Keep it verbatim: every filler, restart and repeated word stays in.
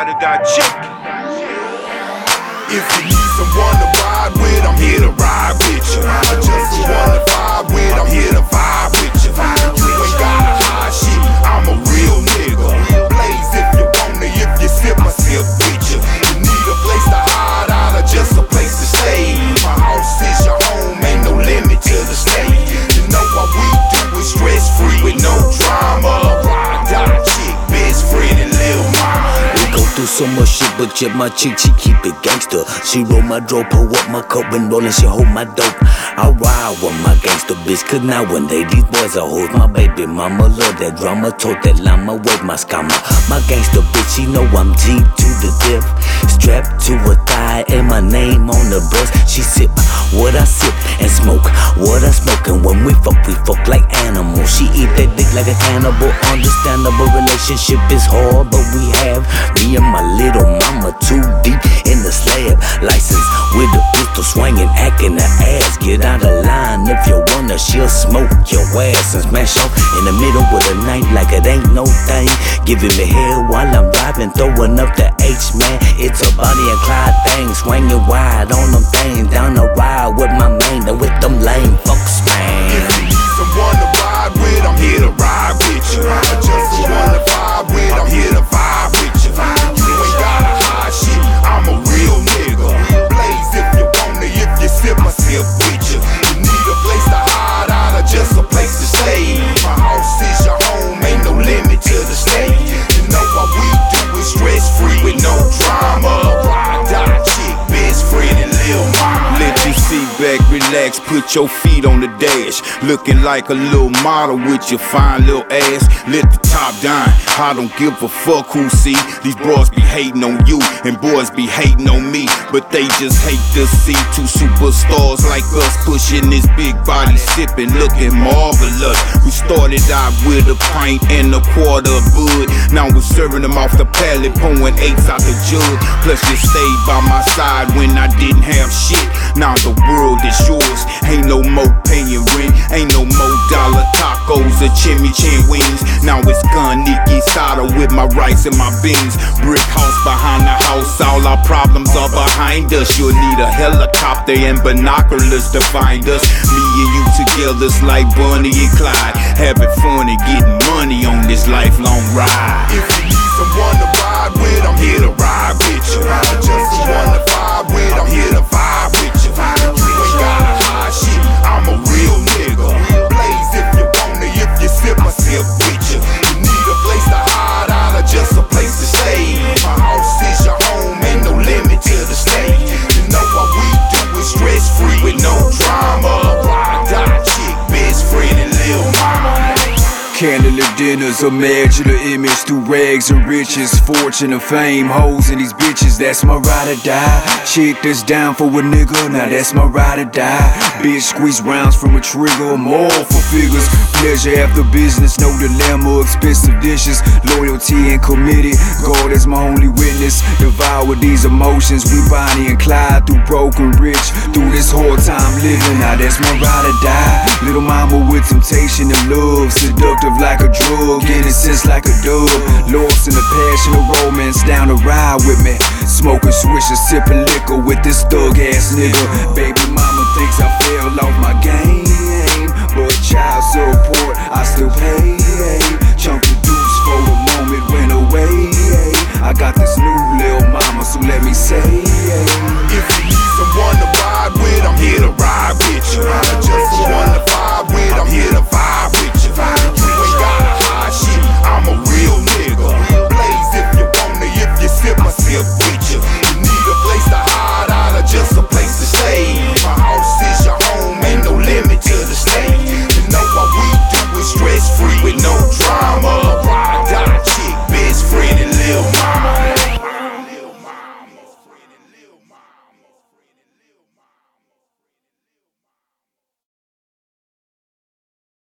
ride or die chick. If you need someone to ride with, I'm here to ride with you. I just someone to vibe with, I'm here to vibe with you. You ain't gotta hide shit, I'm a real nigga. Blaze if you want it, if you sip, I sip with you. You need a place to hide out or just a place to stay. My house is your home, ain't no limit to the state. You know what we do is stress free with no drama. Ride, die, chick, best friend and lil' mama. Do so much shit, but yet my chick, she keep it gangster. She roll my dope, pull up my cup and roll and she hold my dope. I ride with my gangster bitch, cause now one day these boys are hoes. My baby mama love that drama, told that llama with my scammer. My gangster bitch, she know I'm G to the death. Strapped to her thigh and my name on the breast. She sip what I sip and smoke what I smoke. And when we fuck, we fuck like animals. She eat that dick like a cannibal. Understandable, relationship is hard, but we have me and my little mama too deep in the slab. License with a pistol swinging, acting the ass. Get out of line if you wanna, she'll smoke your ass and smash off in the middle with a knife like it ain't no thing. Giving me hell while I'm driving, throwing up the H, man. It's a Bonnie and Clyde thing, swinging wide on them things. Down the ride with my main, and with them lame fucks, man. If you need someone to ride with, I'm here to ride with you. I just someone to vibe with, I'm here to vibe with you. You ain't gotta hide shit, I'm a real nigga. Blaze if you want it, if you sip, I sip with you. You need a place to hide out or just a place to stay. My house is your home, ain't no limit to the state. You know what we do is stress free with no drama. Ride, die, chick, best friend and lil' mama. Let you sit back, relax, put your feet on the dash. Looking like a little model with your fine little ass. Let the top down, I don't give a fuck who see. These bros be hating on you and boys be hating on me, but they just hate to see two superstars like us pushing this big body, sipping, looking marvelous. We started out with a pint and a quarter of bud. Now we're serving them off the pallet, pouring eights out the jug. Plus you stayed by my side when I didn't have shit. Now the world is yours, ain't no more paying rent, ain't no more dollar tacos or chimichan wings. Now it's gun Nikki Sada with my rice and my beans. Brick house behind the house, all our problems are behind us. You'll need a helicopter and binoculars to find us. Me and you together's like Bonnie and Clyde, having fun and getting money on this lifelong ride. If you need someone to ride with, I'm here to ride with you. I just someone to vibe with, I'm here to vibe with you. You ain't gotta hide shit, I'm a real nigga. Blaze if you want it, if you sip, I sip with you. You need a place to hide out or just a place to stay. My house is your home, ain't no limit to the state. You know what we do is stress free with no drama. Ride, die, chick, best friend and lil' mama. Candlelit dinners, imagine the image through rags and riches, fortune and fame, hoes and these bitches. That's my ride or die. Chick that's down for a nigga, now that's my ride or die. Bitch squeeze rounds from a trigger, I'm all for figures. Pleasure after business, no dilemma, expensive dishes, loyalty and committed. God is my only witness. Devour these emotions, we Bonnie and Clyde through broken rich, through this hard time living. Now that's my ride or die. Little mama with temptation and love, seductive like a drug, innocence like a dove. Lost in the passion of romance, down the ride with me. Smoking swishes, sipping liquor with this thug ass nigga. Baby mama thinks I feel